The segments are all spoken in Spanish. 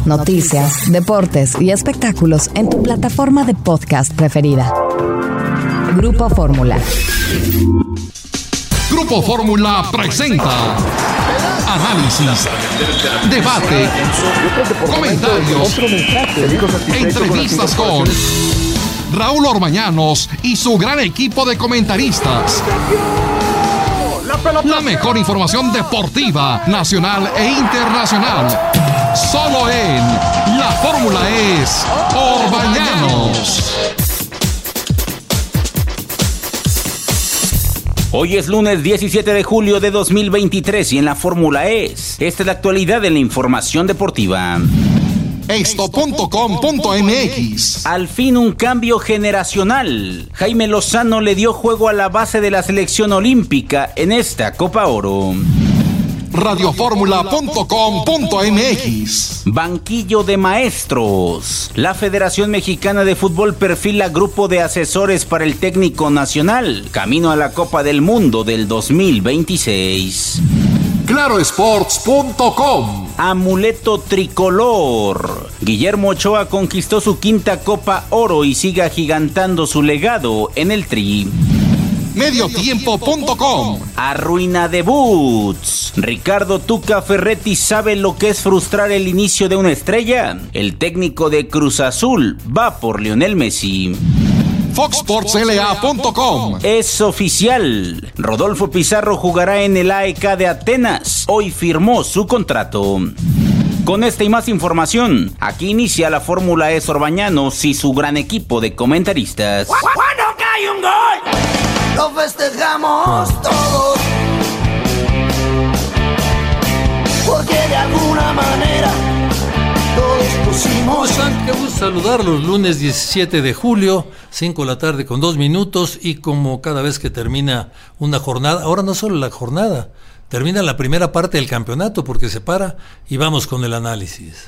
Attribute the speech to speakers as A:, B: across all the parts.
A: noticias, deportes y espectáculos en tu plataforma de podcast preferida. Grupo Fórmula.
B: Grupo Fórmula presenta análisis, debate, comentarios, entrevistas con Raúl Orbañanos y su gran equipo de comentaristas. La mejor información deportiva, nacional e internacional. Solo en La Fórmula es Orbañanos.
C: Hoy es lunes 17 de julio de 2023 y en La Fórmula esta es la actualidad de la información deportiva.
B: Esto.com.mx.
C: Al fin un cambio generacional. Jaime Lozano le dio juego a la base de la selección olímpica en esta Copa Oro.
B: Radioformula.com.mx.
C: Banquillo de maestros. La Federación Mexicana de Fútbol perfila grupo de asesores para el técnico nacional, camino a la Copa del Mundo del 2026.
B: Clarosports.com.
C: Amuleto tricolor. Guillermo Ochoa conquistó su quinta Copa Oro y sigue agigantando su legado en el Tri.
B: Mediotiempo.com.
C: Arruina debuts. Ricardo Tuca Ferretti sabe lo que es frustrar el inicio de una estrella. El técnico de Cruz Azul va por Lionel Messi.
B: FoxSportsLA.com.
C: Es oficial. Rodolfo Pizarro jugará en el AEK de Atenas. Hoy firmó su contrato. Con esta y más información, aquí inicia La Fórmula es Orbañanos y su gran equipo de comentaristas.
D: ¡Cuando cae un gol! ¡Lo festejamos todos! Porque de alguna manera todos pusimos...
E: Qué gusto saludarlos, lunes 17 de julio, 5 de la tarde con 2 minutos, y como cada vez que termina una jornada, ahora no solo la jornada, termina la primera parte del campeonato porque se para y vamos con el análisis.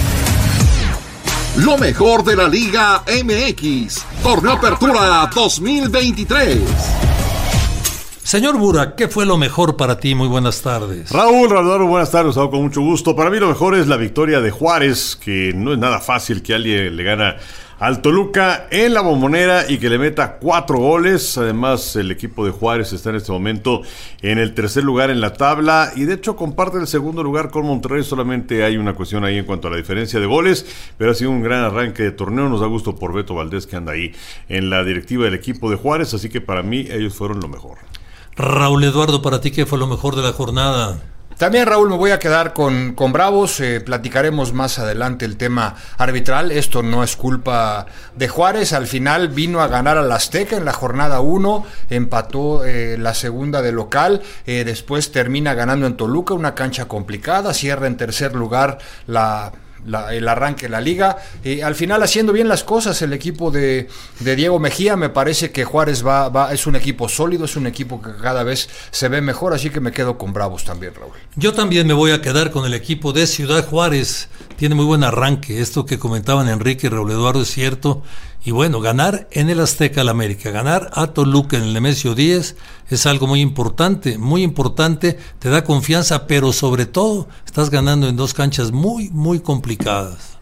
B: Lo mejor de la Liga MX. Torneo Apertura 2023.
E: Señor Burak, ¿qué fue lo mejor para ti? Muy buenas tardes.
F: Raúl, buenas tardes, con mucho gusto. Para mí lo mejor es la victoria de Juárez, que no es nada fácil que alguien le gana al Toluca en la Bombonera y que le meta 4 goles. Además, el equipo de Juárez está en este momento en el tercer lugar en la tabla y de hecho comparte el segundo lugar con Monterrey. Solamente hay una cuestión ahí en cuanto a la diferencia de goles, pero ha sido un gran arranque de torneo. Nos da gusto por Beto Valdés, que anda ahí en la directiva del equipo de Juárez, así que para mí ellos fueron lo mejor.
E: Raúl Eduardo, para ti, ¿qué fue lo mejor de la jornada?
G: También, Raúl, me voy a quedar con Bravos. Platicaremos más adelante el tema arbitral. Esto no es culpa de Juárez. Al final vino a ganar al Azteca en la jornada 1, empató la segunda de local, después termina ganando en Toluca, una cancha complicada, cierra en tercer lugar el arranque de la liga, al final haciendo bien las cosas el equipo de Diego Mejía. Me parece que Juárez es un equipo sólido, es un equipo que cada vez se ve mejor, así que me quedo con Bravos también, Raúl.
E: Yo también me voy a quedar con el equipo de Ciudad Juárez, tiene muy buen arranque, esto que comentaban Enrique y Raúl Eduardo es cierto, y bueno, ganar en el Azteca al América, ganar a Toluca en el Nemesio 10 es algo muy importante, te da confianza, pero sobre todo estás ganando en 2 canchas muy, muy complicadas.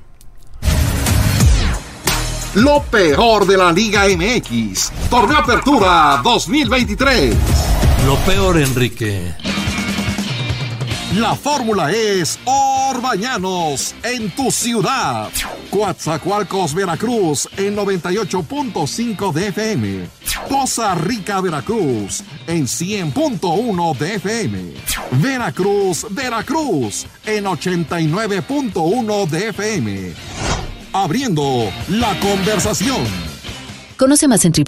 B: Lo peor de la Liga MX. Torneo Apertura 2023.
E: Lo peor, Enrique.
B: La Fórmula es Orbañanos en tu ciudad. Coatzacoalcos, Veracruz en 98.5 de FM. Poza Rica, Veracruz en 100.1 de FM. Veracruz en 89.1 de FM. Abriendo la conversación.
A: Conoce más en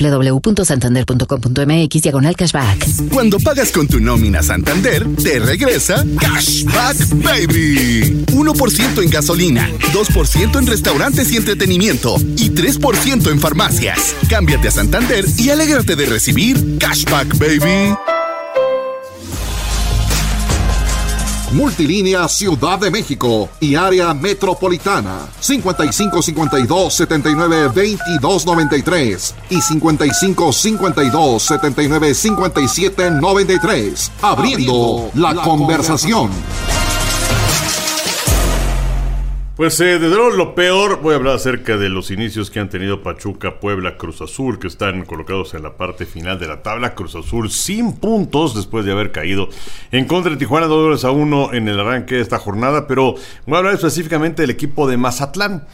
A: www.santander.com.mx/cashback.
H: Cuando pagas con tu nómina Santander, te regresa Cashback Baby. 1% en gasolina, 2% en restaurantes y entretenimiento y 3% en farmacias. Cámbiate a Santander y alégrate de recibir Cashback Baby.
B: Multilínea Ciudad de México y área metropolitana 5552-792293 y 5552-795793. Abriendo la conversación.
F: Pues desde luego lo peor, voy a hablar acerca de los inicios que han tenido Pachuca, Puebla, Cruz Azul, que están colocados en la parte final de la tabla. Cruz Azul sin puntos después de haber caído en contra de Tijuana 2-1 en el arranque de esta jornada, pero voy a hablar específicamente del equipo de Mazatlán.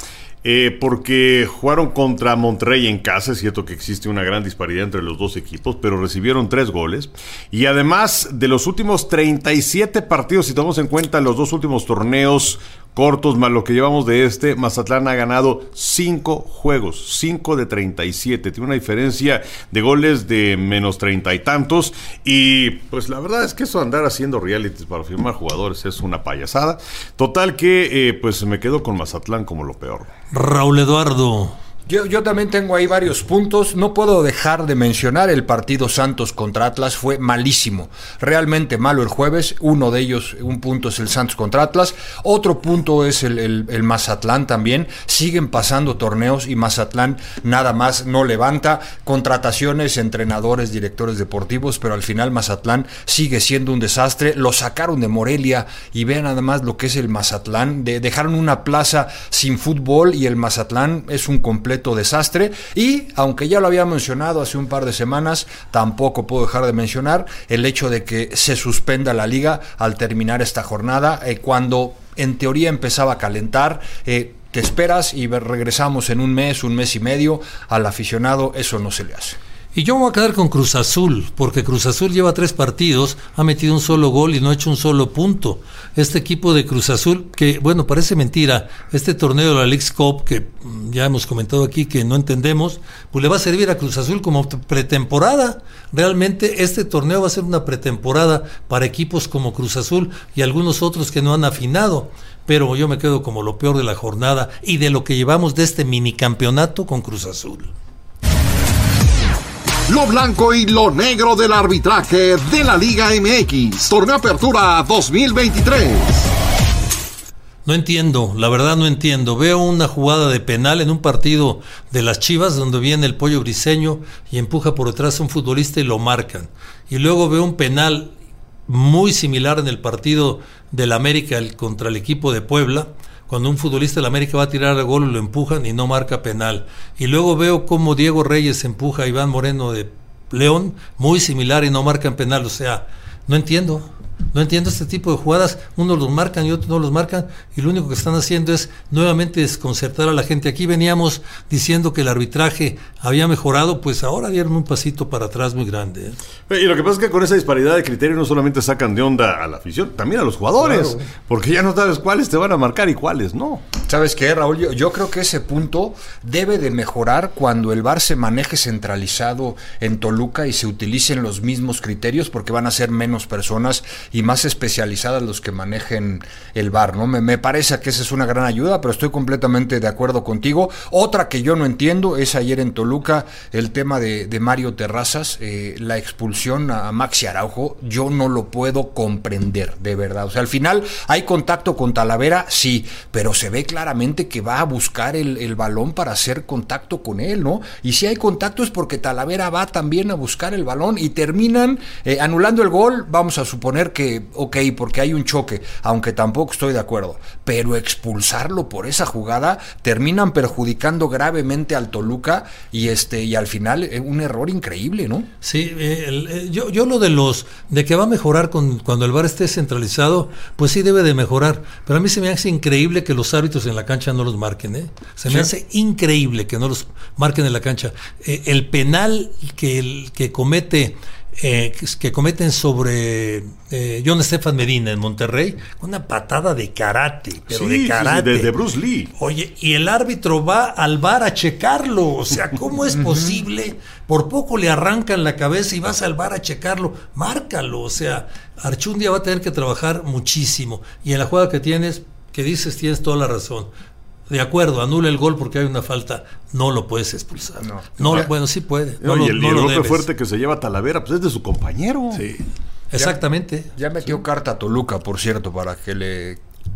F: Porque jugaron contra Monterrey en casa. Es cierto que existe una gran disparidad entre los dos equipos, pero recibieron 3 goles. Y además, de los últimos 37 partidos, si tomamos en cuenta los 2 últimos torneos cortos más lo que llevamos de Mazatlán ha ganado 5 juegos, 5 de 37. Tiene una diferencia de goles de menos 30 y tantos. Y pues la verdad es que eso de andar haciendo realities para firmar jugadores es una payasada. Total que pues me quedo con Mazatlán como lo peor.
E: Raúl Eduardo.
G: Yo también tengo ahí varios puntos. No puedo dejar de mencionar el partido Santos contra Atlas. Fue malísimo, realmente malo el jueves. Uno de ellos, un punto es el Santos contra Atlas. Otro punto es el Mazatlán también. Siguen pasando torneos y Mazatlán nada más no levanta. Contrataciones, entrenadores, directores deportivos, pero al final Mazatlán sigue siendo un desastre. Lo sacaron de Morelia y vean nada más lo que es el Mazatlán. Dejaron una plaza sin fútbol y el Mazatlán es un completo desastre. Y aunque ya lo había mencionado hace un par de semanas, tampoco puedo dejar de mencionar el hecho de que se suspenda la liga al terminar esta jornada, cuando en teoría empezaba a calentar. Te esperas y regresamos en un mes y medio. Al aficionado eso no se le hace.
E: Y yo me voy a quedar con Cruz Azul, porque Cruz Azul lleva 3 partidos, ha metido un solo gol y no ha hecho un solo punto. Este equipo de Cruz Azul, que bueno, parece mentira, este torneo de la Leagues Cup, que ya hemos comentado aquí que no entendemos, pues le va a servir a Cruz Azul como pretemporada. Realmente este torneo va a ser una pretemporada para equipos como Cruz Azul y algunos otros que no han afinado. Pero yo me quedo como lo peor de la jornada y de lo que llevamos de este minicampeonato con Cruz Azul.
B: Lo blanco y lo negro del arbitraje de la Liga MX. Torneo Apertura 2023.
E: No entiendo, la verdad no entiendo. Veo una jugada de penal en un partido de las Chivas donde viene el Pollo Briseño y empuja por detrás a un futbolista y lo marcan. Y luego veo un penal muy similar en el partido del América contra el equipo de Puebla, cuando un futbolista del América va a tirar el gol y lo empujan y no marca penal. Y luego veo cómo Diego Reyes empuja a Iván Moreno de León, muy similar, y no marcan penal. O sea, no entiendo este tipo de jugadas. Unos los marcan y otros no los marcan, y lo único que están haciendo es nuevamente desconcertar a la gente. Aquí veníamos diciendo que el arbitraje había mejorado, pues ahora dieron un pasito para atrás muy grande.
F: Y lo que pasa es que con esa disparidad de criterios no solamente sacan de onda a la afición, también a los jugadores, claro, porque ya no sabes cuáles te van a marcar y cuáles no.
G: ¿Sabes qué, Raúl? Yo creo que ese punto debe de mejorar cuando el VAR se maneje centralizado en Toluca y se utilicen los mismos criterios, porque van a ser menos personas y más especializadas los que manejen el VAR, ¿no? Me parece que esa es una gran ayuda, pero estoy completamente de acuerdo contigo. Otra que yo no entiendo es ayer en Toluca el tema de Mario Terrazas, la expulsión a Maxi Araujo. Yo no lo puedo comprender, de verdad. O sea, al final hay contacto con Talavera, sí, pero se ve claramente que va a buscar el balón para hacer contacto con él, ¿no? Y si hay contacto es porque Talavera va también a buscar el balón y terminan anulando el gol. Vamos a suponer que, ok, porque hay un choque, aunque tampoco estoy de acuerdo, pero expulsarlo por esa jugada, terminan perjudicando gravemente al Toluca y al final un error increíble, ¿no?
E: Sí, yo lo de que va a mejorar cuando el VAR esté centralizado, pues sí debe de mejorar, pero a mí se me hace increíble que los árbitros en la cancha no los marquen, se me hace increíble que no los marquen en la cancha. El penal que cometen sobre John Estefan Medina en Monterrey, una patada de karate, pero sí, de karate.
F: De Bruce Lee.
E: Oye, y el árbitro va al VAR a checarlo. O sea, ¿cómo es posible? Por poco le arrancan la cabeza y vas al VAR a checarlo. Márcalo. O sea, Archundia va a tener que trabajar muchísimo. Y en la jugada que tienes tienes toda la razón. De acuerdo, anula el gol porque hay una falta, no lo puedes expulsar. Bueno, sí puede.
F: Y el golpe fuerte que se lleva Talavera, pues es de su compañero.
E: Sí, exactamente.
G: Ya metió carta a Toluca, por cierto, para que le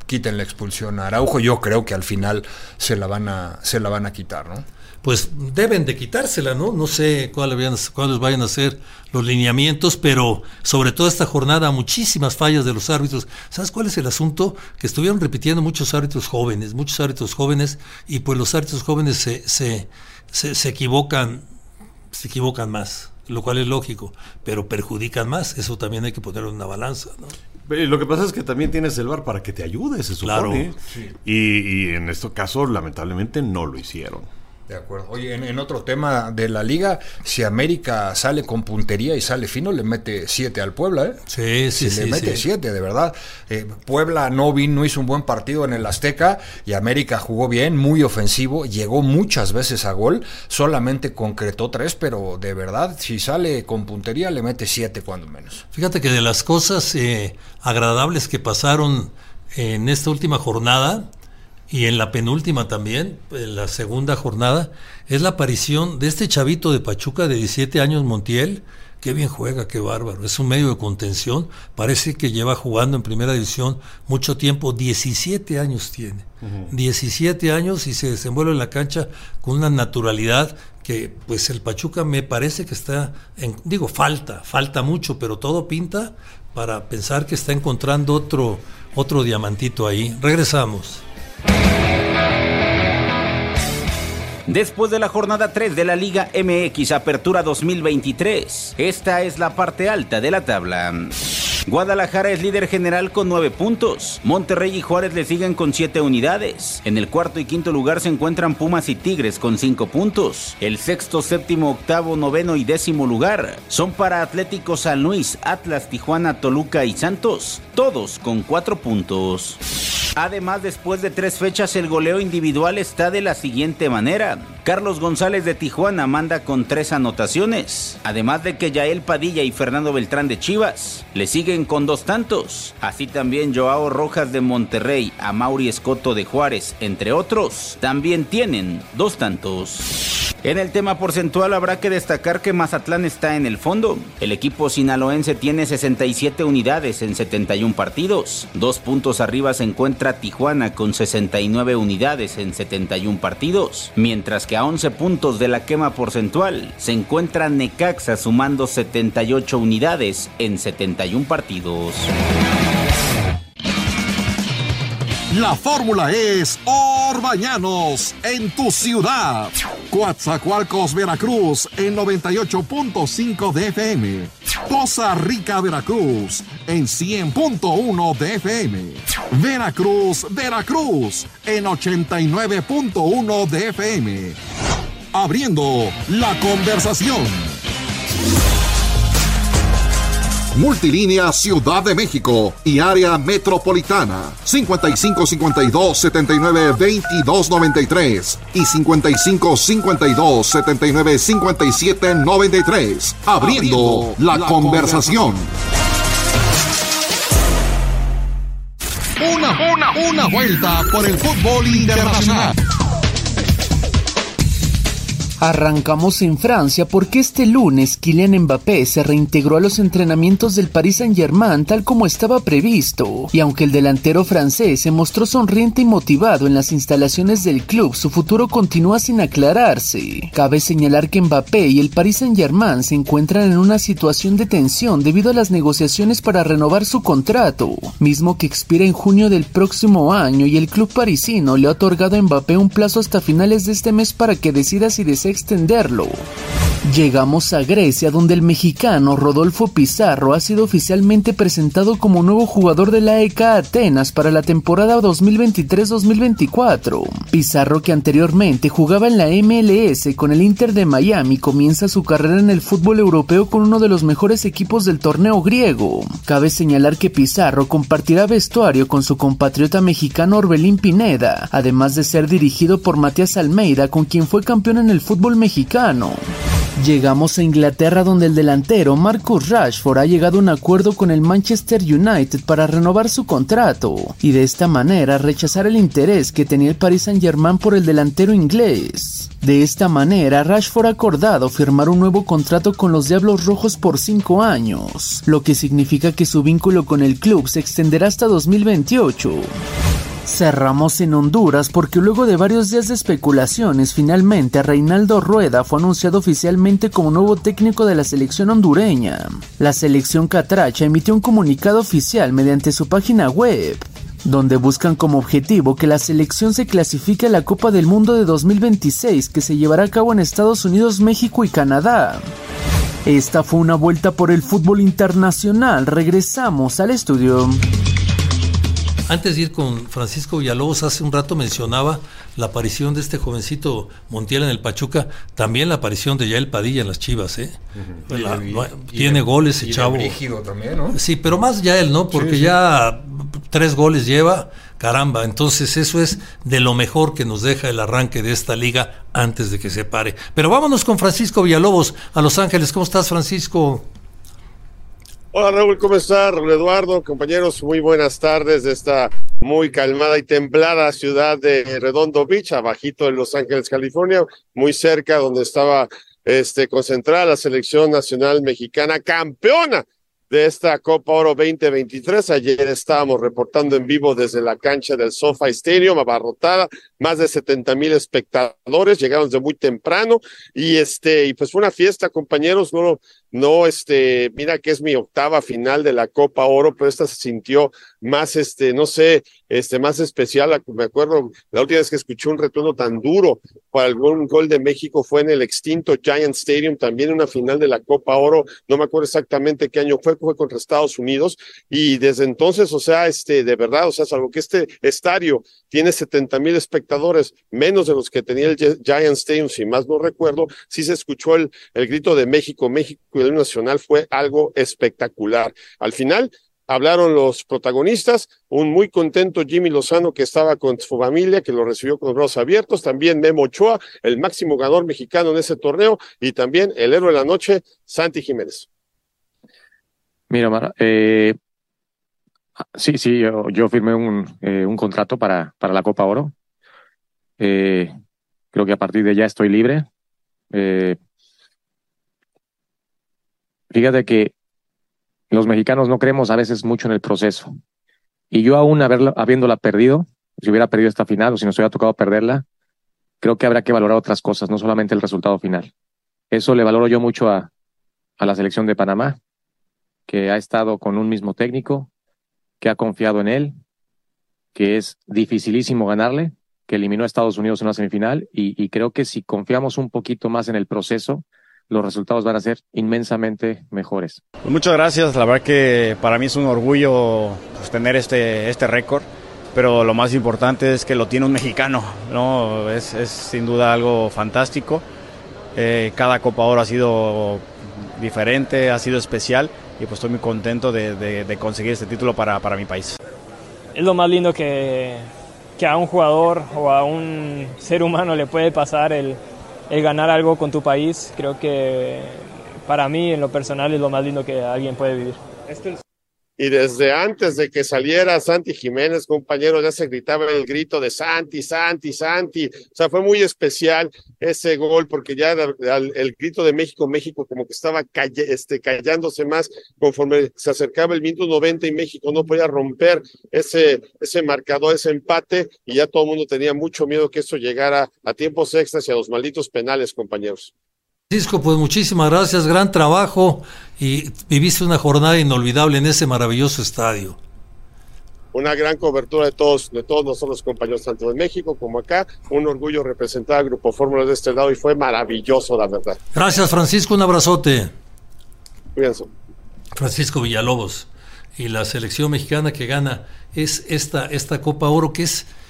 G: quiten la expulsión a Araujo. Yo creo que al final se la van a quitar, ¿no?
E: Pues deben de quitársela, ¿no? No sé cuáles vayan a ser los lineamientos, pero sobre todo esta jornada, muchísimas fallas de los árbitros. ¿Sabes cuál es el asunto? Que estuvieron repitiendo muchos árbitros jóvenes, y pues los árbitros jóvenes se equivocan más, lo cual es lógico, pero perjudican más. Eso también hay que ponerlo en una balanza, ¿no?
F: Lo que pasa es que también tienes el VAR para que te ayude, se supone.
E: Claro, sí.
F: Y en este caso, lamentablemente, no lo hicieron.
G: De acuerdo. Oye, en otro tema de la liga, si América sale con puntería y sale fino, le mete 7 al Puebla, ¿eh?
E: Sí.
G: Le mete 7, de verdad. Puebla no hizo un buen partido en el Azteca y América jugó bien, muy ofensivo, llegó muchas veces a gol, solamente concretó 3, pero de verdad, si sale con puntería, le mete 7 cuando menos.
E: Fíjate que de las cosas agradables que pasaron en esta última jornada, y en la penúltima también, en la segunda jornada, es la aparición de este chavito de Pachuca de 17 años, Montiel. Qué bien juega, qué bárbaro. Es un medio de contención. Parece que lleva jugando en primera división mucho tiempo. 17 años tiene. 17 años y se desenvuelve en la cancha con una naturalidad que, pues, el Pachuca me parece que está, falta mucho, pero todo pinta para pensar que está encontrando otro diamantito ahí. Regresamos.
C: Después de la jornada 3 de la Liga MX Apertura 2023, esta es la parte alta de la tabla. Guadalajara es líder general con 9 puntos. Monterrey y Juárez le siguen con 7 unidades. En el cuarto y quinto lugar se encuentran Pumas y Tigres con 5 puntos. El sexto, séptimo, octavo, noveno y décimo lugar son para Atlético San Luis, Atlas, Tijuana, Toluca y Santos, todos con 4 puntos. Además, después de 3 fechas, el goleo individual está de la siguiente manera. Carlos González de Tijuana manda con 3 anotaciones, además de que Yael Padilla y Fernando Beltrán de Chivas le siguen con 2 tantos. Así también Joao Rojas de Monterrey, Amaury Escoto de Juárez, entre otros, también tienen 2 tantos. En el tema porcentual habrá que destacar que Mazatlán está en el fondo. El equipo sinaloense tiene 67 unidades en 71 partidos. 2 puntos arriba se encuentra Tijuana con 69 unidades en 71 partidos. Mientras que a 11 puntos de la quema porcentual se encuentra Necaxa sumando 78 unidades en 71 partidos.
B: La fórmula es Orbañanos en tu ciudad. Coatzacoalcos, Veracruz en 98.5 de FM. Poza Rica, Veracruz en 100.1 de FM. Veracruz en 89.1 de FM. Abriendo la conversación. Multilínea Ciudad de México y área metropolitana 5552-792293 y 5552-795793. Abriendo la conversación. Una vuelta por el fútbol internacional.
I: Arrancamos en Francia porque este lunes Kylian Mbappé se reintegró a los entrenamientos del Paris Saint-Germain tal como estaba previsto, y aunque el delantero francés se mostró sonriente y motivado en las instalaciones del club, su futuro continúa sin aclararse. Cabe señalar que Mbappé y el Paris Saint-Germain se encuentran en una situación de tensión debido a las negociaciones para renovar su contrato, mismo que expira en junio del próximo año, y el club parisino le ha otorgado a Mbappé un plazo hasta finales de este mes para que decida si desea extenderlo. Llegamos a Grecia, donde el mexicano Rodolfo Pizarro ha sido oficialmente presentado como nuevo jugador de la AEK Atenas para la temporada 2023-2024. Pizarro, que anteriormente jugaba en la MLS con el Inter de Miami, comienza su carrera en el fútbol europeo con uno de los mejores equipos del torneo griego. Cabe señalar que Pizarro compartirá vestuario con su compatriota mexicano Orbelín Pineda, además de ser dirigido por Matías Almeida, con quien fue campeón en el fútbol mexicano. Llegamos a Inglaterra, donde el delantero Marcus Rashford ha llegado a un acuerdo con el Manchester United para renovar su contrato y de esta manera rechazar el interés que tenía el Paris Saint-Germain por el delantero inglés. De esta manera, Rashford ha acordado firmar un nuevo contrato con los Diablos Rojos por 5 años, lo que significa que su vínculo con el club se extenderá hasta 2028. Cerramos en Honduras porque luego de varios días de especulaciones, finalmente Reinaldo Rueda fue anunciado oficialmente como nuevo técnico de la selección hondureña. La selección catracha emitió un comunicado oficial mediante su página web, donde buscan como objetivo que la selección se clasifique a la Copa del Mundo de 2026, que se llevará a cabo en Estados Unidos, México y Canadá. Esta fue una vuelta por el fútbol internacional. Regresamos al estudio.
E: Antes de ir con Francisco Villalobos, hace un rato mencionaba la aparición de este jovencito Montiel en el Pachuca, también la aparición de Yael Padilla en las Chivas, ¿eh? Tiene goles ese chavo.
G: Brígido también, ¿no?
E: Sí, pero más Yael, ¿no? Porque sí. Ya 3 goles lleva, caramba, entonces eso es de lo mejor que nos deja el arranque de esta liga antes de que se pare. Pero vámonos con Francisco Villalobos a Los Ángeles. ¿Cómo estás, Francisco?
J: Hola Raúl, ¿cómo estás? Raúl Eduardo, compañeros, muy buenas tardes de esta muy calmada y templada ciudad de Redondo Beach, abajito de Los Ángeles, California, muy cerca donde estaba concentrada la selección nacional mexicana, campeona de esta Copa Oro 2023. Ayer estábamos reportando en vivo desde la cancha del SoFi Stadium, abarrotada, más de 70,000 espectadores, llegaron desde muy temprano y pues fue una fiesta, compañeros. Mira que es mi 8ª final de la Copa Oro, pero esta se sintió más, más especial. Me acuerdo la última vez que escuché un retorno tan duro para algún gol de México fue en el extinto Giant Stadium, también una final de la Copa Oro, no me acuerdo exactamente qué año fue contra Estados Unidos, y desde entonces, de verdad, salvo que este estadio tiene 70,000 espectadores, menos de los que tenía el Giant Stadium, si más no recuerdo, sí se escuchó el grito de México, México, y el nacional fue algo espectacular. Al final hablaron los protagonistas, un muy contento Jimmy Lozano que estaba con su familia, que lo recibió con los brazos abiertos, también Memo Ochoa, el máximo ganador mexicano en ese torneo, y también el héroe de la noche, Santi Jiménez.
K: Mira, Omar, sí, yo firmé un contrato para la Copa Oro. Creo que a partir de ya estoy libre. Fíjate que los mexicanos no creemos a veces mucho en el proceso. Y yo aún habiéndola perdido, si hubiera perdido esta final o si nos hubiera tocado perderla, creo que habrá que valorar otras cosas, no solamente el resultado final. Eso le valoro yo mucho a la selección de Panamá, que ha estado con un mismo técnico, que ha confiado en él, que es dificilísimo ganarle, que eliminó a Estados Unidos en una semifinal, y creo que si confiamos un poquito más en el proceso, los resultados van a ser inmensamente mejores.
L: Pues muchas gracias, la verdad que para mí es un orgullo tener este récord, pero lo más importante es que lo tiene un mexicano, ¿no? Es sin duda algo fantástico. Cada Copa Oro ha sido diferente, ha sido especial, y pues estoy muy contento de conseguir este título para mi país.
M: Es lo más lindo que a un jugador o a un ser humano le puede pasar el ganar algo con tu país. Creo que para mí, en lo personal, es lo más lindo que alguien puede vivir.
J: Y desde antes de que saliera Santi Jiménez, compañero, ya se gritaba el grito de Santi, Santi, Santi. O sea, fue muy especial ese gol, porque ya el grito de México, México, como que estaba callándose más conforme se acercaba el minuto 90 y México no podía romper ese marcador, ese empate, y ya todo el mundo tenía mucho miedo que esto llegara a tiempos extras y a los malditos penales, compañeros.
E: Francisco, pues muchísimas gracias, gran trabajo, y viviste una jornada inolvidable en ese maravilloso estadio.
J: Una gran cobertura de todos nosotros, compañeros, tanto en México como acá. Un orgullo representar al Grupo Fórmula de este lado, y fue maravilloso, la verdad.
E: Gracias, Francisco, un abrazote.
J: Cuídense.
E: Francisco Villalobos, y la selección mexicana que gana es esta Copa Oro, que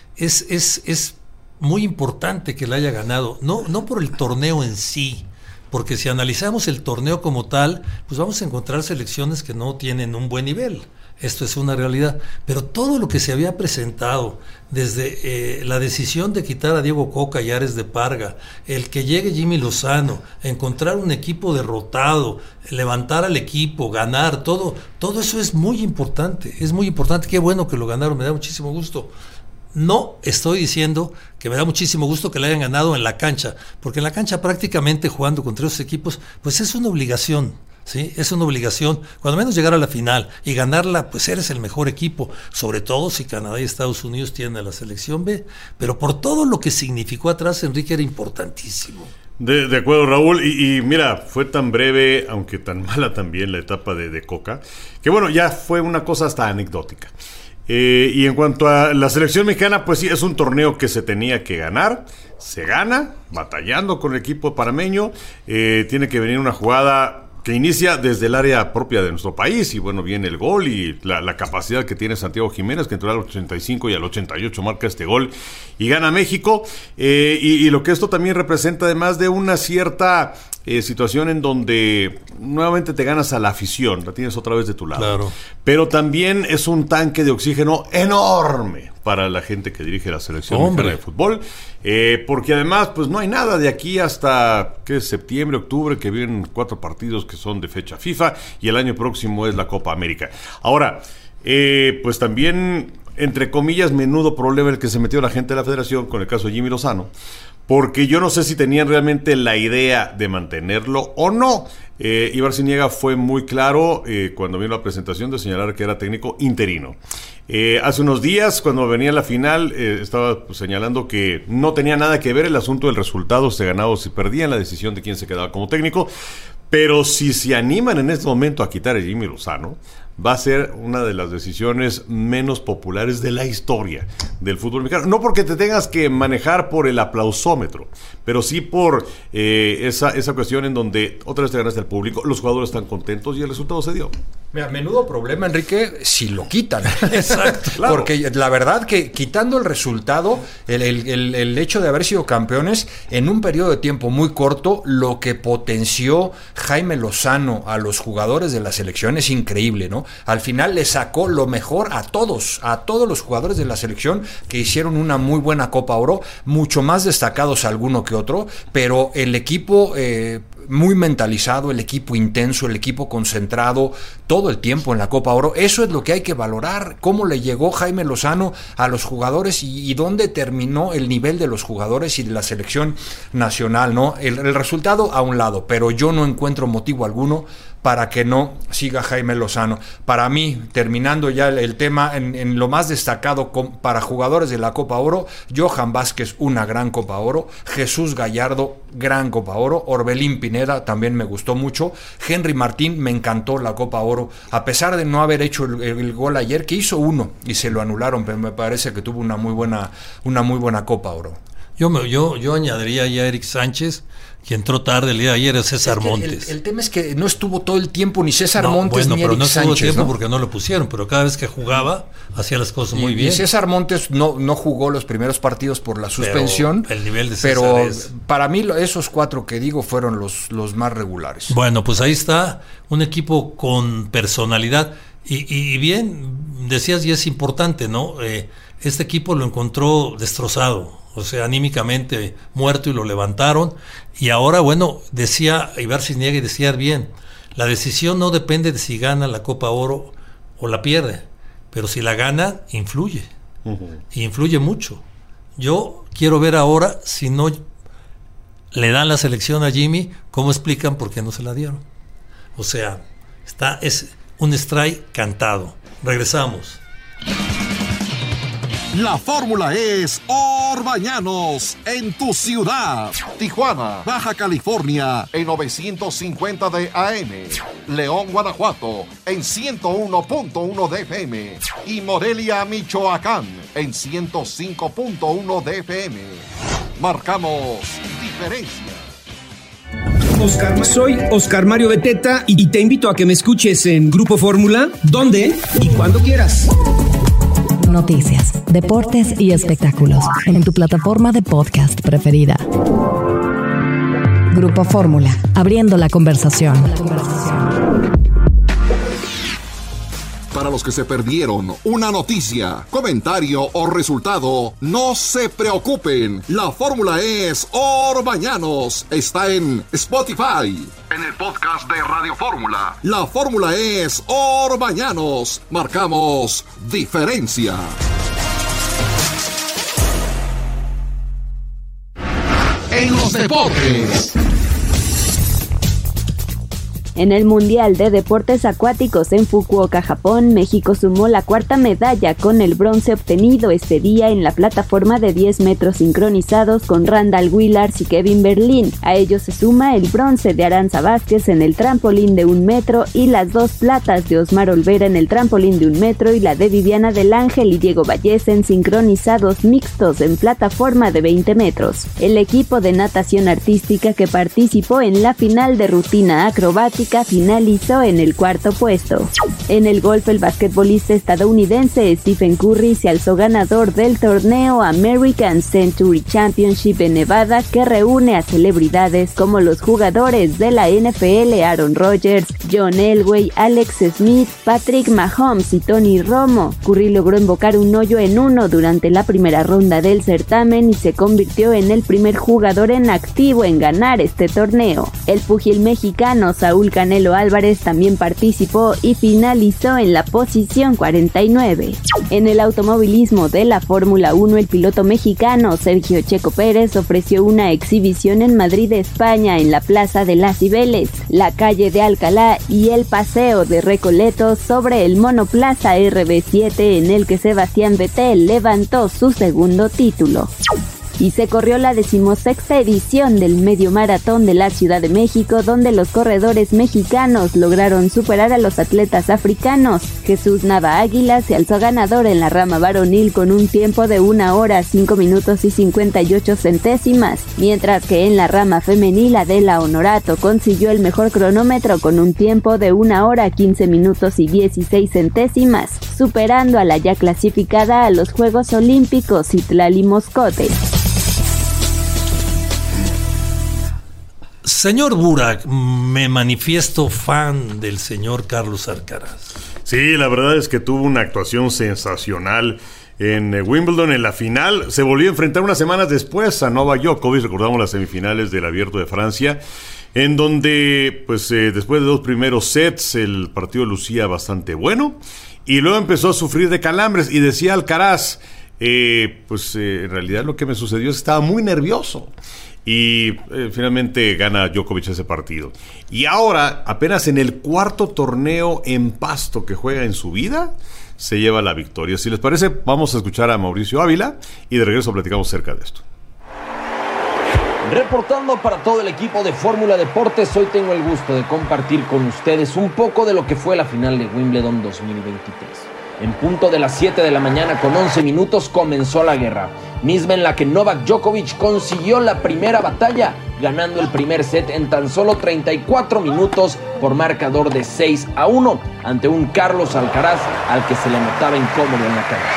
E: es muy importante que la haya ganado, no por el torneo en sí, porque si analizamos el torneo como tal, pues vamos a encontrar selecciones que no tienen un buen nivel. esto es una realidad, pero todo lo que se había presentado, desde la decisión de quitar a Diego Coca y Ares de Parga, el que llegue Jimmy Lozano, encontrar un equipo derrotado, levantar al equipo, ganar, todo eso es muy importante, qué bueno que lo ganaron, me da muchísimo gusto. No estoy diciendo que me da muchísimo gusto que le hayan ganado en la cancha, porque en la cancha prácticamente jugando contra esos equipos, pues es una obligación, ¿sí? Es una obligación, cuando menos llegar a la final y ganarla, pues eres el mejor equipo, sobre todo si Canadá y Estados Unidos tienen a la selección B, pero por todo lo que significó atrás, Enrique, era importantísimo.
F: De acuerdo, Raúl, y mira, fue tan breve, aunque tan mala también la etapa de Coca, que bueno, ya fue una cosa hasta anecdótica. Y en cuanto a la selección mexicana, pues sí, es un torneo que se tenía que ganar, se gana, batallando con el equipo panameño, tiene que venir una jugada que inicia desde el área propia de nuestro país, y bueno, viene el gol y la capacidad que tiene Santiago Jiménez, que entró al 85 y al 88 marca este gol y gana México, y lo que esto también representa, además de una cierta situación en donde nuevamente te ganas a la afición, la tienes otra vez de tu lado,
E: claro.
F: Pero también es un tanque de oxígeno enorme para la gente que dirige la selección mexicana de fútbol, porque además pues no hay nada de aquí hasta septiembre, octubre, que vienen 4 partidos que son de fecha FIFA, y el año próximo es la Copa América. Ahora, pues también, entre comillas, menudo problema el que se metió la gente de la federación con el caso de Jimmy Lozano, porque yo no sé si tenían realmente la idea de mantenerlo o no. Ibar Ziniega fue muy claro cuando vino la presentación de señalar que era técnico interino. Hace unos días, cuando venía la final, estaba señalando que no tenía nada que ver el asunto del resultado, se ganaba o se perdía en la decisión de quién se quedaba como técnico, pero si se animan en este momento a quitar a Jimmy Lozano, va a ser una de las decisiones menos populares de la historia del fútbol mexicano. No porque te tengas que manejar por el aplausómetro, pero sí por esa cuestión en donde otra vez te ganaste al público, los jugadores están contentos y el resultado se dio.
G: Mira, menudo problema, Enrique, si lo quitan.
E: Exacto.
F: Claro.
G: Porque la verdad que quitando el resultado, el hecho de haber sido campeones en un periodo de tiempo muy corto, lo que potenció Jaime Lozano a los jugadores de la selección es increíble, ¿no? Al final le sacó lo mejor a todos los jugadores de la selección, que hicieron una muy buena Copa Oro, mucho más destacados alguno que otro, pero el equipo muy mentalizado, el equipo intenso, el equipo concentrado todo el tiempo en la Copa Oro. Eso es lo que hay que valorar, cómo le llegó Jaime Lozano a los jugadores y dónde terminó el nivel de los jugadores y de la selección nacional, ¿no? El resultado a un lado, pero yo no encuentro motivo alguno para que no siga Jaime Lozano. Para mí, terminando ya el tema, en lo más destacado para jugadores de la Copa Oro, Johan Vázquez, una gran Copa Oro, Jesús Gallardo, gran Copa Oro, Orbelín Pineda, también me gustó mucho, Henry Martín, me encantó la Copa Oro, a pesar de no haber hecho el gol ayer, que hizo uno y se lo anularon, pero me parece que tuvo una muy buena Copa Oro.
E: Yo añadiría ya a Eric Sánchez, que entró tarde el día de ayer, es César Montes.
G: El tema es que no estuvo todo el tiempo ni César Montes ni Eric Sánchez.
E: Pero no estuvo tiempo,
G: ¿no?
E: Porque no lo pusieron, pero cada vez que jugaba hacía las cosas muy bien.
G: Y César Montes no jugó los primeros partidos por la suspensión.
E: Pero el nivel de César
G: para mí esos 4 que digo fueron los más regulares.
E: Bueno, pues ahí está un equipo con personalidad. Y bien, decías, y es importante, ¿no? Este equipo lo encontró destrozado, o sea, anímicamente muerto, y lo levantaron. Y ahora, bueno, decía Ibar Ziniega, y decía bien, la decisión no depende de si gana la Copa Oro o la pierde, pero si la gana, influye. Y influye mucho. Yo quiero ver ahora, si no le dan la selección a Jimmy, ¿cómo explican por qué no se la dieron? O sea, es un strike cantado. Regresamos.
B: La fórmula es Orbañanos en tu ciudad. Tijuana, Baja California en 950 de AM. León, Guanajuato en 101.1 de FM. Y Morelia, Michoacán en 105.1 de FM. Marcamos diferencia.
N: Soy Oscar Mario Beteta y te invito a que me escuches en Grupo Fórmula, donde y cuando quieras.
A: Noticias, deportes y espectáculos en tu plataforma de podcast preferida. Grupo Fórmula, abriendo la conversación.
B: Para los que se perdieron una noticia, comentario o resultado, no se preocupen. La fórmula es Orbañanos. Está en Spotify. En el podcast de Radio Fórmula. La fórmula es Orbañanos. Marcamos diferencia. En los deportes.
O: En el Mundial de Deportes Acuáticos en Fukuoka, Japón, México sumó la cuarta medalla con el bronce obtenido este día en la plataforma de 10 metros sincronizados con Randall Willars y Kevin Berlín. A ello se suma el bronce de Aranza Vázquez en el trampolín de 1 metro y las 2 platas de Osmar Olvera en el trampolín de 1 metro y la de Viviana del Ángel y Diego Vallés en sincronizados mixtos en plataforma de 20 metros. El equipo de natación artística que participó en la final de rutina acrobática finalizó en el cuarto puesto. En el golf, el basquetbolista estadounidense Stephen Curry se alzó ganador del torneo American Century Championship en Nevada, que reúne a celebridades como los jugadores de la NFL Aaron Rodgers, John Elway, Alex Smith, Patrick Mahomes y Tony Romo. Curry logró invocar un hoyo en 1 durante la primera ronda del certamen y se convirtió en el primer jugador en activo en ganar este torneo. El púgil mexicano Saúl Canelo Álvarez también participó y finalizó en la posición 49. En el automovilismo de la Fórmula 1, el piloto mexicano Sergio Checo Pérez ofreció una exhibición en Madrid, España, en la Plaza de las Cibeles, la calle de Alcalá y el paseo de Recoletos sobre el monoplaza RB7 en el que Sebastián Vettel levantó su segundo título. Y se corrió la 16ª edición del Medio Maratón de la Ciudad de México, donde los corredores mexicanos lograron superar a los atletas africanos. Jesús Nava Águila se alzó ganador en la rama varonil con un tiempo de 1 hora, 5 minutos y 58 centésimas, mientras que en la rama femenil Adela Honorato consiguió el mejor cronómetro con un tiempo de 1 hora, 15 minutos y 16 centésimas, superando a la ya clasificada a los Juegos Olímpicos Citlali Moscote.
E: Señor Burak, me manifiesto fan del señor Carlos Alcaraz.
F: Sí, la verdad es que tuvo una actuación sensacional en Wimbledon en la final. Se volvió a enfrentar unas semanas después a Novak Djokovic, recordamos las semifinales del Abierto de Francia, en donde pues después de 2 primeros sets el partido lucía bastante bueno y luego empezó a sufrir de calambres y decía Alcaraz, en realidad lo que me sucedió es que estaba muy nervioso. Y finalmente gana Djokovic ese partido. Y ahora, apenas en el 4º torneo en pasto que juega en su vida, se lleva la victoria. Si les parece, vamos a escuchar a Mauricio Ávila y de regreso platicamos acerca de esto.
P: Reportando para todo el equipo de Fórmula Deportes, hoy tengo el gusto de compartir con ustedes un poco de lo que fue la final de Wimbledon 2023. En punto de las 7 de la mañana con 11 minutos comenzó la guerra, misma en la que Novak Djokovic consiguió la primera batalla, ganando el primer set en tan solo 34 minutos por marcador de 6-1 ante un Carlos Alcaraz al que se le notaba incómodo en la cancha.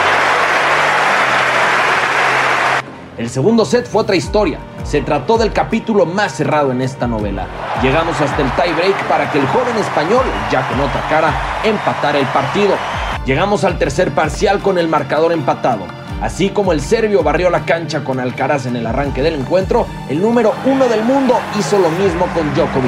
P: El segundo set fue otra historia. Se trató del capítulo más cerrado en esta novela. Llegamos hasta el tie-break para que el joven español, ya con otra cara, empatara el partido. Llegamos al tercer parcial con el marcador empatado. Así como el serbio barrió la cancha con Alcaraz en el arranque del encuentro, el número 1 del mundo hizo lo mismo con Djokovic.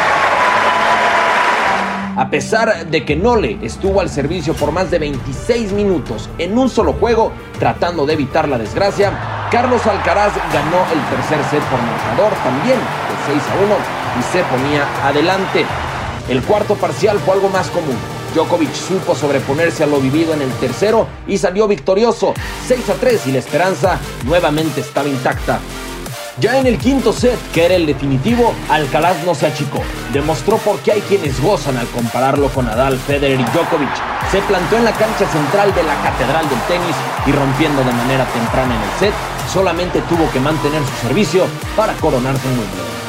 P: A pesar de que Nole estuvo al servicio por más de 26 minutos en un solo juego, tratando de evitar la desgracia, Carlos Alcaraz ganó el tercer set por marcador también de 6-1 y se ponía adelante. El cuarto parcial fue algo más común. Djokovic supo sobreponerse a lo vivido en el tercero y salió victorioso, 6-3, y la esperanza nuevamente estaba intacta. Ya en el quinto set, que era el definitivo, Alcaraz no se achicó. Demostró por qué hay quienes gozan al compararlo con Nadal, Federer y Djokovic. Se plantó en la cancha central de la catedral del tenis y rompiendo de manera temprana en el set, solamente tuvo que mantener su servicio para coronarse en Wimbledon.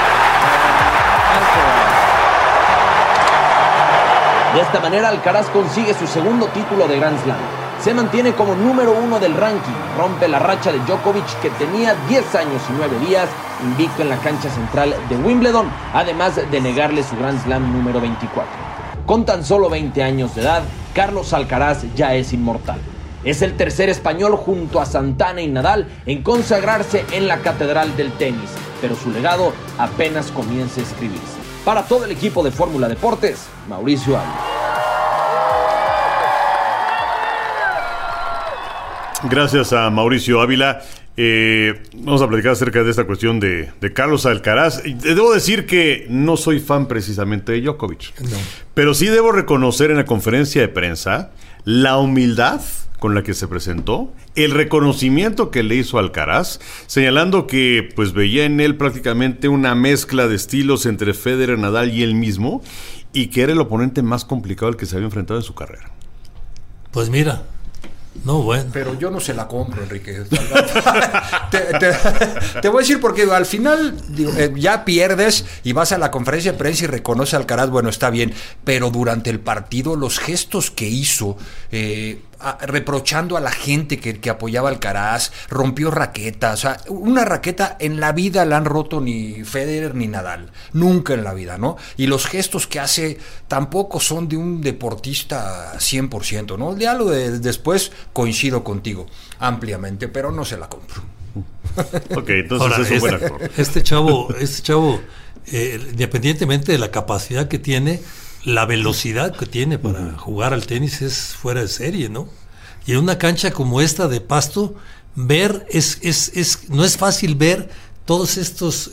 P: De esta manera, Alcaraz consigue su segundo título de Grand Slam. Se mantiene como número 1 del ranking, rompe la racha de Djokovic, que tenía 10 años y 9 días invicto en la cancha central de Wimbledon, además de negarle su Grand Slam número 24. Con tan solo 20 años de edad, Carlos Alcaraz ya es inmortal. Es el tercer español junto a Santana y Nadal en consagrarse en la catedral del tenis, pero su legado apenas comienza a escribirse. Para todo el equipo de Fórmula Deportes, Mauricio Ávila.
F: Gracias a Mauricio Ávila. Vamos a platicar acerca de esta cuestión de Carlos Alcaraz. Debo decir que no soy fan precisamente de Djokovic, pero sí debo reconocer en la conferencia de prensa la humildad con la que se presentó, el reconocimiento que le hizo a Alcaraz, señalando que pues veía en él prácticamente una mezcla de estilos entre Federer, Nadal y él mismo, y que era el oponente más complicado al que se había enfrentado en su carrera.
E: Pues mira, no, bueno.
G: Pero yo no se la compro, Enrique. te voy a decir porque al final ya pierdes y vas a la conferencia de prensa y reconoce a Alcaraz, bueno, está bien, pero durante el partido los gestos que hizo, reprochando a la gente que apoyaba a Alcaraz, rompió raquetas, o sea, una raqueta en la vida la han roto ni Federer ni Nadal, nunca en la vida, ¿no? Y los gestos que hace tampoco son de un deportista 100%, ¿no? Ya lo de después coincido contigo ampliamente, pero no se la compro.
F: Ok, entonces ahora, es un buen actor.
E: Este chavo, independientemente de la capacidad que tiene, la velocidad que tiene para jugar al tenis es fuera de serie, ¿no? Y en una cancha como esta de pasto, ver no es fácil ver todos estos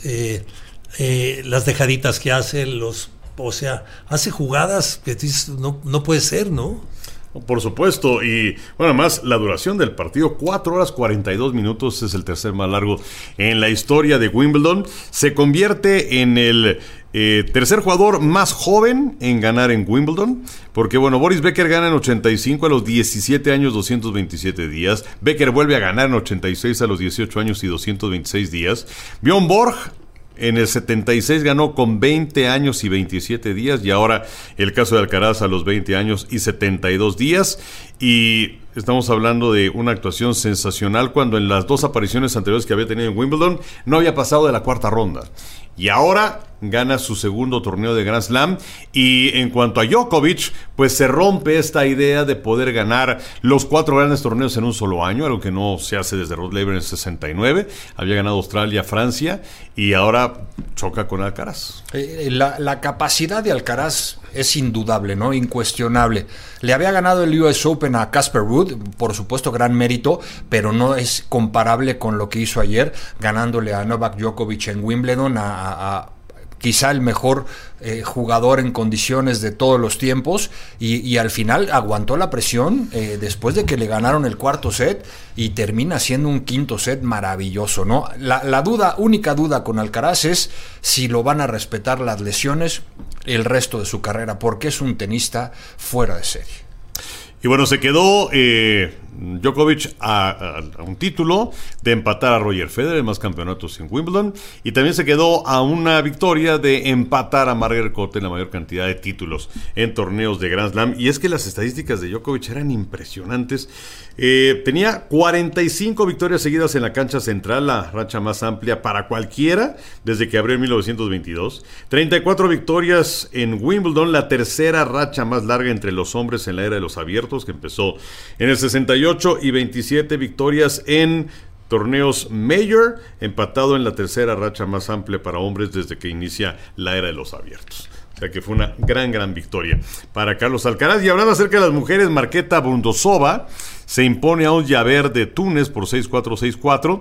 E: las dejaditas que hace, o sea, hace jugadas que dices, no puede ser, ¿no?
F: Por supuesto, y bueno, además la duración del partido, 4 horas 42 minutos, es el tercer más largo en la historia de Wimbledon. Se convierte en el tercer jugador más joven en ganar en Wimbledon, porque bueno, Boris Becker gana en 85 a los 17 años 227 días, Becker vuelve a ganar en 86 a los 18 años y 226 días, Bjorn Borg en el 76 ganó con 20 años y 27 días, y ahora el caso de Alcaraz a los 20 años y 72 días, y estamos hablando de una actuación sensacional cuando en las 2 apariciones anteriores que había tenido en Wimbledon no había pasado de la cuarta ronda, y ahora gana su segundo torneo de Grand Slam. Y en cuanto a Djokovic, pues se rompe esta idea de poder ganar los 4 grandes torneos en un solo año, algo que no se hace desde Rod Laver en el 69. Había ganado Australia, Francia, y ahora choca con Alcaraz.
G: La capacidad de Alcaraz es indudable, ¿no? Incuestionable. Le había ganado el US Open a Casper Ruud, por supuesto gran mérito, pero no es comparable con lo que hizo ayer, ganándole a Novak Djokovic en Wimbledon, a quizá el mejor jugador en condiciones de todos los tiempos, y al final aguantó la presión después de que le ganaron el cuarto set, y termina siendo un quinto set maravilloso, ¿no? La única duda con Alcaraz es si lo van a respetar las lesiones el resto de su carrera, porque es un tenista fuera de serie.
F: Y bueno, se quedó Djokovic a un título de empatar a Roger Federer, más campeonatos en Wimbledon, y también se quedó a una victoria de empatar a Margaret Court en la mayor cantidad de títulos en torneos de Grand Slam. Y es que las estadísticas de Djokovic eran impresionantes. Tenía 45 victorias seguidas en la cancha central, la racha más amplia para cualquiera desde que abrió en 1922. 34 victorias en Wimbledon, la tercera racha más larga entre los hombres en la era de los abiertos, que empezó en el 68, y 27 victorias en torneos Major, empatado en la tercera racha más amplia para hombres desde que inicia la era de los abiertos. O sea que fue una gran victoria para Carlos Alcaraz. Y hablando acerca de las mujeres, Marketa Vondrousova se impone a Ons Jabeur de Túnez por 6-4, 6-4.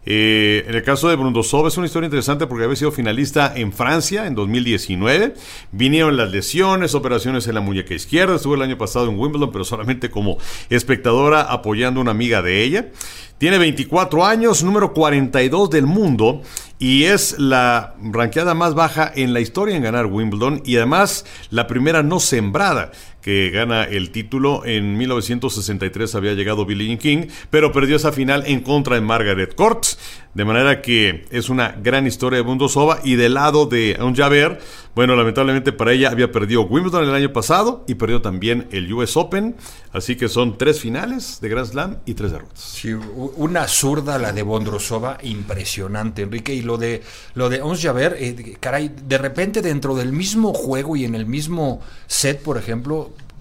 F: En el caso de Vondrousova es una historia interesante porque había sido finalista en Francia en 2019. Vinieron las lesiones, operaciones en la muñeca izquierda. Estuvo el año pasado en Wimbledon, pero solamente como espectadora apoyando a una amiga de ella. Tiene 24 años, número 42 del mundo, y es la rankeada más baja en la historia en ganar Wimbledon, y además la primera no sembrada que gana el título. En 1963 había llegado Billie Jean King, pero perdió esa final en contra de Margaret Court, de manera que es una gran historia de Vondrousova. Y del lado de Ons Jabeur, bueno, lamentablemente para ella había perdido Wimbledon el año pasado y perdió también el US Open, así que son 3 finales de Grand Slam y 3 derrotas.
G: Sí, una zurda la de Vondrousova impresionante, Enrique. Y lo de Ons Jabeur, caray, de repente dentro del mismo juego y en el mismo set, por ejemplo,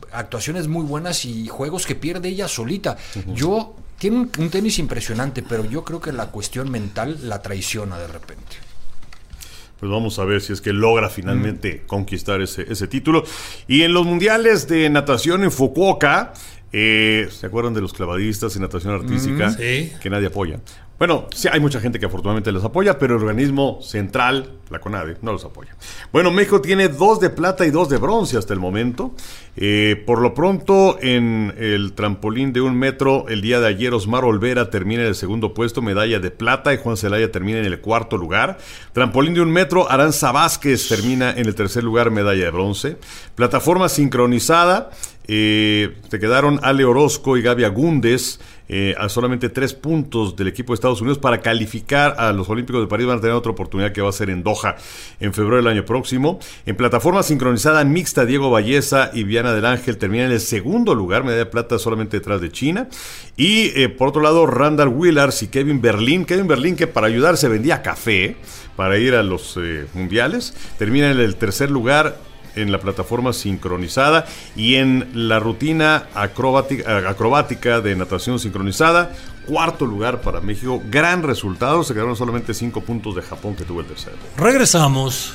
G: actuaciones muy buenas y juegos que pierde ella solita. Tiene un tenis impresionante, pero yo creo que la cuestión mental la traiciona de repente.
F: Pues vamos a ver si es que logra finalmente conquistar ese título. Y en los mundiales de natación en Fukuoka, ¿se acuerdan de los clavadistas en natación artística?
E: Sí.
F: Que nadie apoya. Bueno, sí, hay mucha gente que afortunadamente les apoya, pero el organismo central, la CONADE, no los apoya. Bueno, México tiene 2 de plata y 2 de bronce hasta el momento. Por lo pronto, en el trampolín de 1 metro, el día de ayer Osmar Olvera termina en el segundo puesto, medalla de plata, y Juan Celaya termina en el 4º lugar. Trampolín de 1 metro, Aranza Vázquez termina en el 3er lugar, medalla de bronce. Plataforma sincronizada, te quedaron Ale Orozco y Gaby Agúndez a solamente 3 puntos del equipo de Estados Unidos para calificar a los Olímpicos de París. Van a tener otra oportunidad que va a ser en Doha en febrero del año próximo. En plataforma sincronizada mixta, Diego Valleza y Viana del Ángel terminan en el 2º lugar, medalla de plata solamente detrás de China. Y por otro lado, Randall Willars y Kevin Berlín, que para ayudar se vendía café para ir a los mundiales, terminan en el 3er lugar en la plataforma sincronizada. Y en la rutina acrobática de natación sincronizada, 4º lugar para México. Gran resultado, se quedaron solamente 5 puntos de Japón, que tuvo el tercero.
E: Regresamos.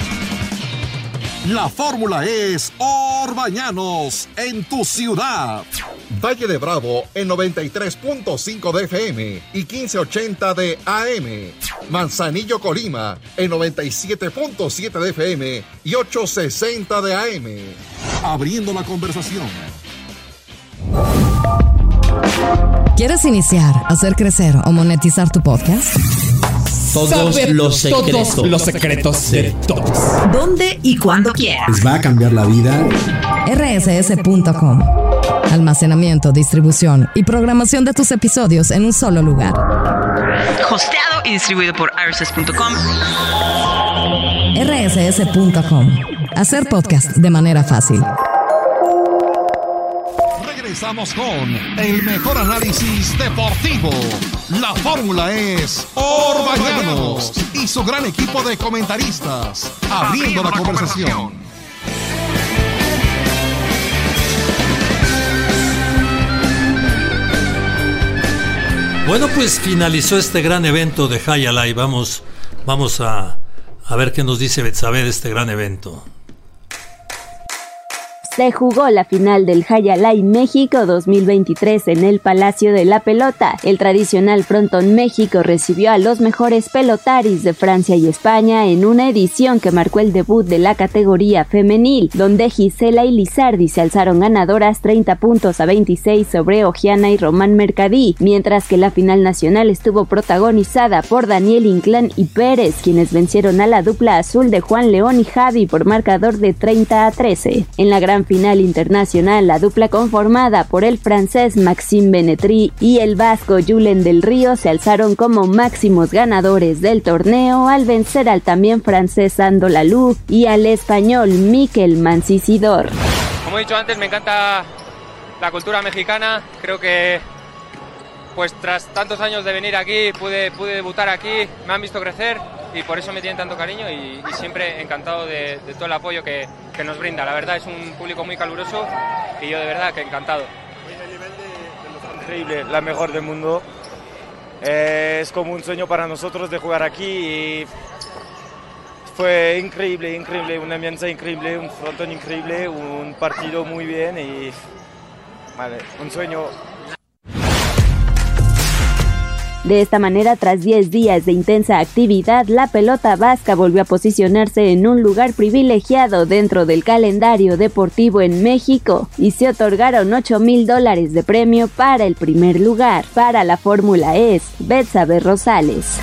B: La fórmula es Orbañanos en tu ciudad. Valle de Bravo en 93.5 de FM y 1580 de AM. Manzanillo, Colima en 97.7 de FM y 860 de AM. Abriendo la conversación.
A: ¿Quieres iniciar, hacer crecer o monetizar tu podcast?
Q: Todos los secretos de todos.
A: ¿Dónde y cuándo quieras?
Q: Les va a cambiar la vida.
A: rss.com. Almacenamiento, distribución y programación de tus episodios en un solo lugar.
R: Hosteado y distribuido por rss.com.
A: rss.com. Hacer podcast de manera fácil.
B: Regresamos con el mejor análisis deportivo. La fórmula es Orbañanos y su gran equipo de comentaristas. Abriendo la conversación.
E: Bueno, pues finalizó este gran evento de Jai Alai. Vamos a ver qué nos dice Betsabe de este gran evento.
O: Se jugó la final del Jai Alai México 2023 en el Palacio de la Pelota. El tradicional Frontón México recibió a los mejores pelotaris de Francia y España en una edición que marcó el debut de la categoría femenil, donde Gisela y Lizardi se alzaron ganadoras 30-26 sobre Ojiana y Román Mercadí, mientras que la final nacional estuvo protagonizada por Daniel Inclán y Pérez, quienes vencieron a la dupla azul de Juan León y Javi por marcador de 30-13. En la gran final internacional, la dupla conformada por el francés Maxime Benetri y el vasco Julen del Río se alzaron como máximos ganadores del torneo al vencer al también francés Ando Lalou y al español Miquel Mancisidor.
S: Como he dicho antes, me encanta la cultura mexicana. Creo que pues tras tantos años de venir aquí pude debutar aquí, me han visto crecer y por eso me tienen tanto cariño y siempre encantado de todo el apoyo que nos brinda. La verdad es un público muy caluroso y yo de verdad que encantado.
T: El nivel de increíble, la mejor del mundo. Es como un sueño para nosotros de jugar aquí y fue increíble, una ambiente increíble, un frontón increíble, un partido muy bien y vale, un sueño.
O: De esta manera, tras 10 días de intensa actividad, la pelota vasca volvió a posicionarse en un lugar privilegiado dentro del calendario deportivo en México y se otorgaron $8,000 de premio para el primer lugar. Para la Fórmula E, Betsabe Rosales.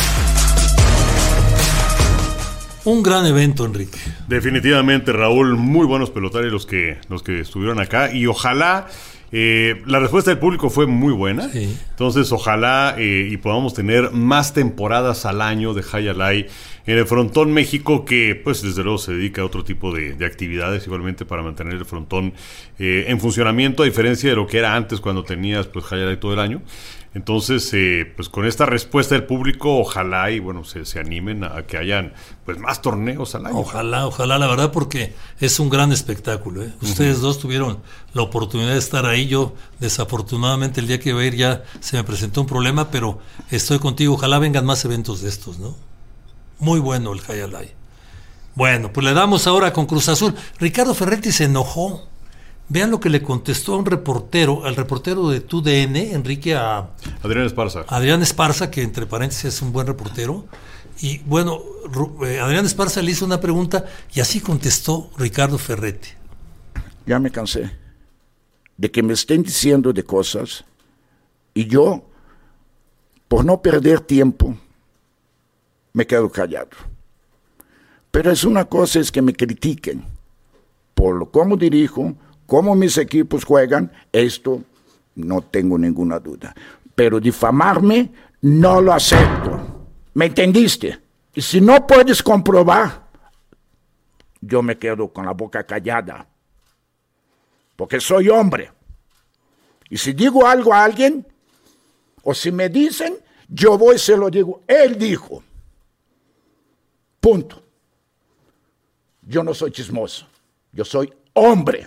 E: Un gran evento, Enrique.
F: Definitivamente, Raúl, muy buenos pelotarios los que estuvieron acá y ojalá. La respuesta del público fue muy buena, sí. Entonces ojalá y podamos tener más temporadas al año de Jai Alai en el Frontón México, que pues desde luego se dedica a otro tipo de actividades igualmente para mantener el frontón en funcionamiento, a diferencia de lo que era antes cuando tenías pues Jai Alai todo el año. Entonces, pues con esta respuesta del público, ojalá y bueno, se animen a que hayan pues más torneos al año.
E: Ojalá, la verdad, porque es un gran espectáculo. Ustedes dos tuvieron la oportunidad de estar ahí. Yo, desafortunadamente, el día que iba a ir ya se me presentó un problema, pero estoy contigo. Ojalá vengan más eventos de estos, ¿no? Muy bueno el Jai Alai. Bueno, pues le damos ahora con Cruz Azul. Ricardo Ferretti se enojó. Vean lo que le contestó a un reportero, al reportero de TUDN, Enrique, a
F: Adrián Esparza.
E: Adrián Esparza, que entre paréntesis es un buen reportero. Y bueno, Adrián Esparza le hizo una pregunta y así contestó Ricardo Ferretti.
U: Ya me cansé de que me estén diciendo de cosas y yo, por no perder tiempo, me quedo callado. Pero es una cosa es que me critiquen por cómo dirijo, cómo mis equipos juegan, esto no tengo ninguna duda. Pero difamarme no lo acepto. ¿Me entendiste? Y si no puedes comprobar, yo me quedo con la boca callada. Porque soy hombre. Y si digo algo a alguien, o si me dicen, yo voy y se lo digo. Él dijo. Punto. Yo no soy chismoso. Yo soy hombre.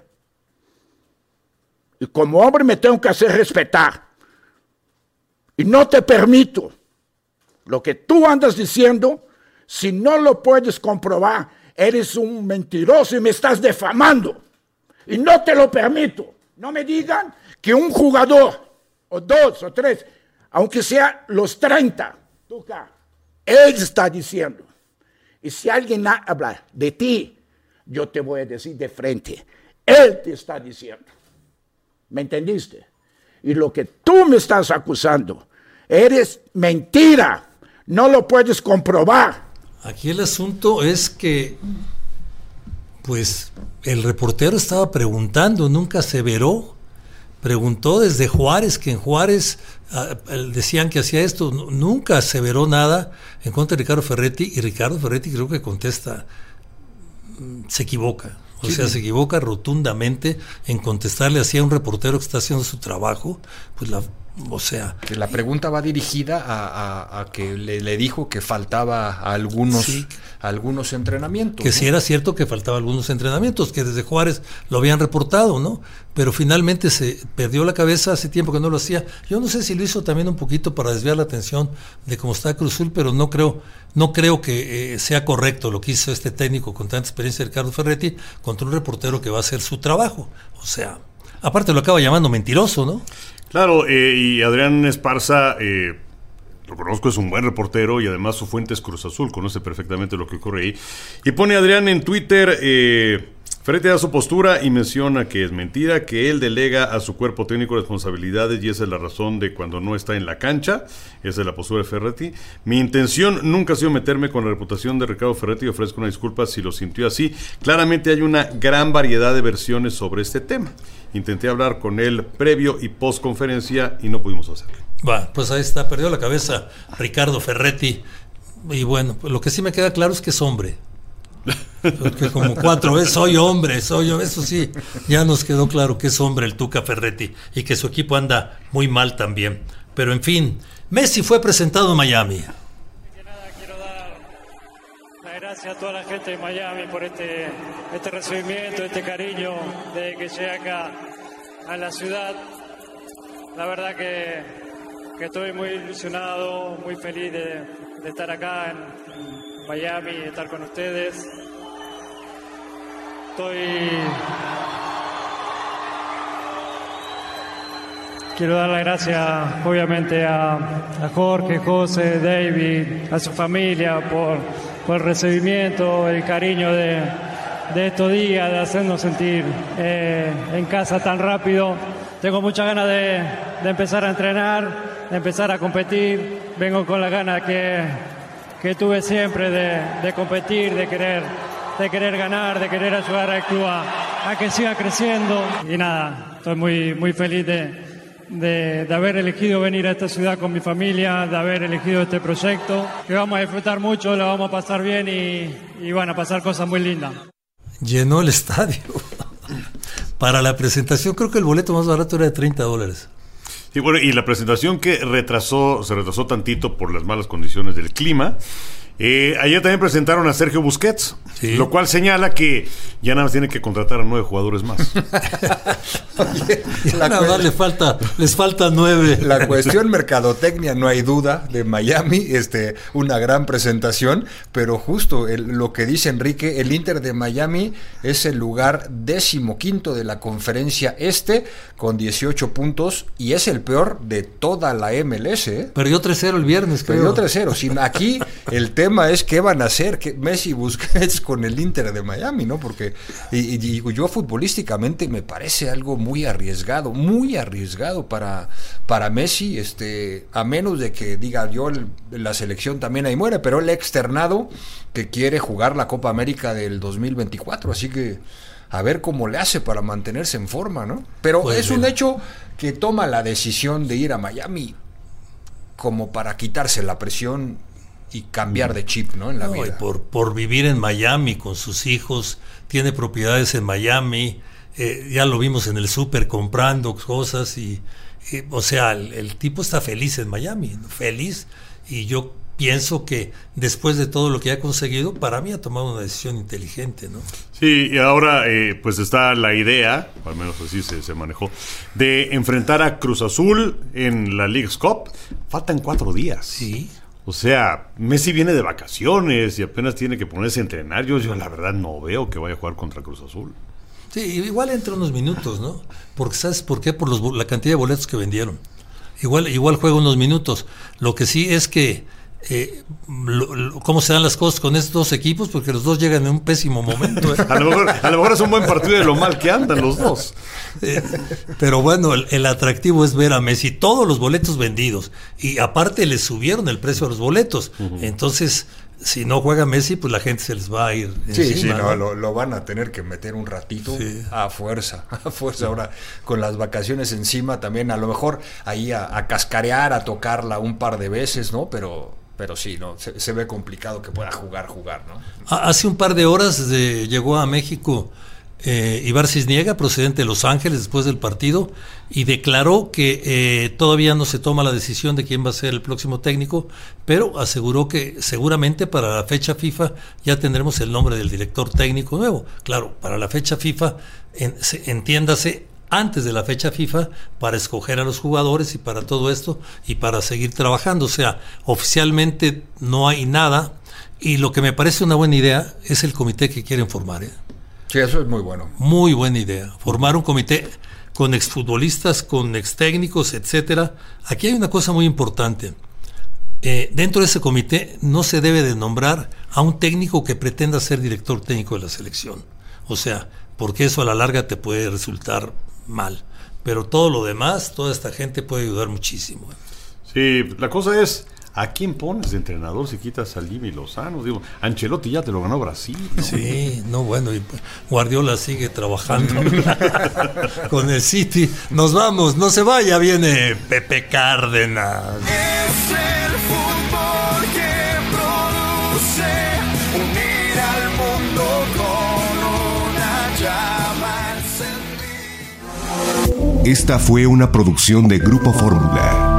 U: Y como hombre me tengo que hacer respetar. Y no te permito lo que tú andas diciendo, si no lo puedes comprobar, eres un mentiroso y me estás defamando. Y no te lo permito. No me digan que un jugador, o dos, o tres, aunque sea los 30, él está diciendo. Y si alguien habla de ti, yo te voy a decir de frente, él te está diciendo. ¿Me entendiste? Y lo que tú me estás acusando, eres mentira. No lo puedes comprobar.
E: Aquí el asunto es que, pues, el reportero estaba preguntando, nunca aseveró. Preguntó desde Juárez, que en Juárez decían que hacía esto. Nunca aseveró nada en contra de Ricardo Ferretti. Y Ricardo Ferretti creo que contesta, se equivoca. O sea, se equivoca rotundamente en contestarle así a un reportero que está haciendo su trabajo. Pues que la
G: pregunta va dirigida a que le dijo que faltaba algunos entrenamientos.
E: Que sí era cierto que faltaba algunos entrenamientos, que desde Juárez lo habían reportado, ¿no? Pero finalmente se perdió la cabeza, hace tiempo que no lo hacía. Yo no sé si lo hizo también un poquito para desviar la atención de cómo está Cruz Azul, pero no creo que sea correcto lo que hizo este técnico con tanta experiencia, Ricardo Ferretti, contra un reportero que va a hacer su trabajo. O sea, aparte lo acaba llamando mentiroso, ¿no?
F: Claro, y Adrián Esparza, lo conozco, es un buen reportero y además su fuente es Cruz Azul, conoce perfectamente lo que ocurre ahí. Y pone Adrián en Twitter, Ferretti da su postura y menciona que es mentira, que él delega a su cuerpo técnico responsabilidades y esa es la razón de cuando no está en la cancha. Esa es la postura de Ferretti. Mi intención nunca ha sido meterme con la reputación de Ricardo Ferretti y ofrezco una disculpa si lo sintió así. Claramente hay una gran variedad de versiones sobre este tema. Intenté hablar con él previo y post conferencia y no pudimos hacerlo.
E: Pues ahí está, perdió la cabeza Ricardo Ferretti. Y bueno, pues lo que sí me queda claro es que es hombre. Porque como 4 veces soy hombre, eso sí, ya nos quedó claro que es hombre el Tuca Ferretti y que su equipo anda muy mal también. Pero en fin, Messi fue presentado en Miami.
V: Quiero dar las gracias a toda la gente de Miami por este recibimiento, este cariño desde que llegué acá a la ciudad. La verdad que estoy muy ilusionado, muy feliz de estar acá en Miami, de estar con ustedes. Quiero dar las gracias obviamente a Jorge, José, David, a su familia por el recibimiento, el cariño de estos días, de hacernos sentir en casa tan rápido. Tengo muchas ganas de empezar a entrenar, de empezar a competir. Vengo con las ganas que tuve siempre de competir, de querer ganar, de querer ayudar al club a que siga creciendo. Y nada, estoy muy, muy feliz de haber elegido venir a esta ciudad con mi familia, de haber elegido este proyecto, que vamos a disfrutar mucho, lo vamos a pasar bien y van a pasar cosas muy lindas.
E: Llenó el estadio para la presentación. Creo que el boleto más barato era de $30.
F: Sí, bueno, y la presentación que se retrasó tantito por las malas condiciones del clima. Ayer también presentaron a Sergio Busquets, lo cual señala que ya nada más tiene que contratar a 9 jugadores más.
E: Oye, les falta 9.
G: La cuestión mercadotecnia, no hay duda, de Miami, una gran presentación, pero justo lo que dice Enrique, el Inter de Miami es el lugar 15º de la conferencia con 18 puntos y es el peor de toda la MLS.
E: Perdió 3-0 el viernes,
G: creo. Perdió 3-0. Aquí el tema es qué van a hacer Messi y Busquets con el Inter de Miami, ¿no? Porque y yo futbolísticamente me parece algo muy arriesgado para Messi, a menos de que diga yo la selección también ahí muere, pero él ha externado que quiere jugar la Copa América del 2024, así que a ver cómo le hace para mantenerse en forma, ¿no? Pero pues es un hecho que toma la decisión de ir a Miami como para quitarse la presión y cambiar de chip, ¿no? En la vida.
E: Por vivir en Miami con sus hijos, tiene propiedades en Miami, ya lo vimos en el súper comprando cosas o sea, el tipo está feliz en Miami, feliz, y yo pienso que después de todo lo que ha conseguido, para mí ha tomado una decisión inteligente, ¿no?
F: Sí, y ahora pues está la idea, al menos así se manejó, de enfrentar a Cruz Azul en la Leagues Cup. Faltan 4 días.
E: Sí.
F: O sea, Messi viene de vacaciones y apenas tiene que ponerse a entrenar. Yo la verdad no veo que vaya a jugar contra Cruz Azul.
E: Sí, igual entra unos minutos, ¿no? Porque ¿sabes por qué? Por la cantidad de boletos que vendieron. Igual juega unos minutos. Lo que sí es que cómo se dan las cosas con estos dos equipos, porque los dos llegan en un pésimo momento.
F: A lo mejor es un buen partido de lo mal que andan los dos.
E: Pero bueno, el atractivo es ver a Messi, todos los boletos vendidos, y aparte le subieron el precio a los boletos. Entonces, si no juega Messi, pues la gente se les va a ir encima,
G: ¿no? Lo van a tener que meter un ratito a fuerza. Ahora con las vacaciones encima también, a lo mejor ahí a cascarear, a tocarla un par de veces, ¿no? Pero sí, no, se ve complicado que pueda jugar, ¿no?
E: Hace un par de horas llegó a México Ibar Cisniega, procedente de Los Ángeles, después del partido, y declaró que todavía no se toma la decisión de quién va a ser el próximo técnico, pero aseguró que seguramente para la fecha FIFA ya tendremos el nombre del director técnico nuevo. Claro, para la fecha FIFA, entiéndase, antes de la fecha FIFA, para escoger a los jugadores y para todo esto y para seguir trabajando. O sea, oficialmente no hay nada, y lo que me parece una buena idea es el comité que quieren formar.
G: Sí, eso es muy bueno.
E: Muy buena idea, formar un comité con exfutbolistas, con extécnicos, etcétera. Aquí hay una cosa muy importante. Dentro de ese comité no se debe de nombrar a un técnico que pretenda ser director técnico de la selección. O sea, porque eso a la larga te puede resultar mal. Pero todo lo demás, toda esta gente puede ayudar muchísimo.
F: Sí, la cosa es, ¿a quién pones de entrenador si quitas a Jimmy Lozano? Digo, Ancelotti ya te lo ganó Brasil, ¿no?
E: Sí, no, bueno, y Guardiola sigue trabajando con el City. Nos vamos, no se vaya, viene Pepe Cárdenas.
D: Es el fútbol que produce unir al mundo con una llama encendida.
H: Esta fue una producción de Grupo Fórmula.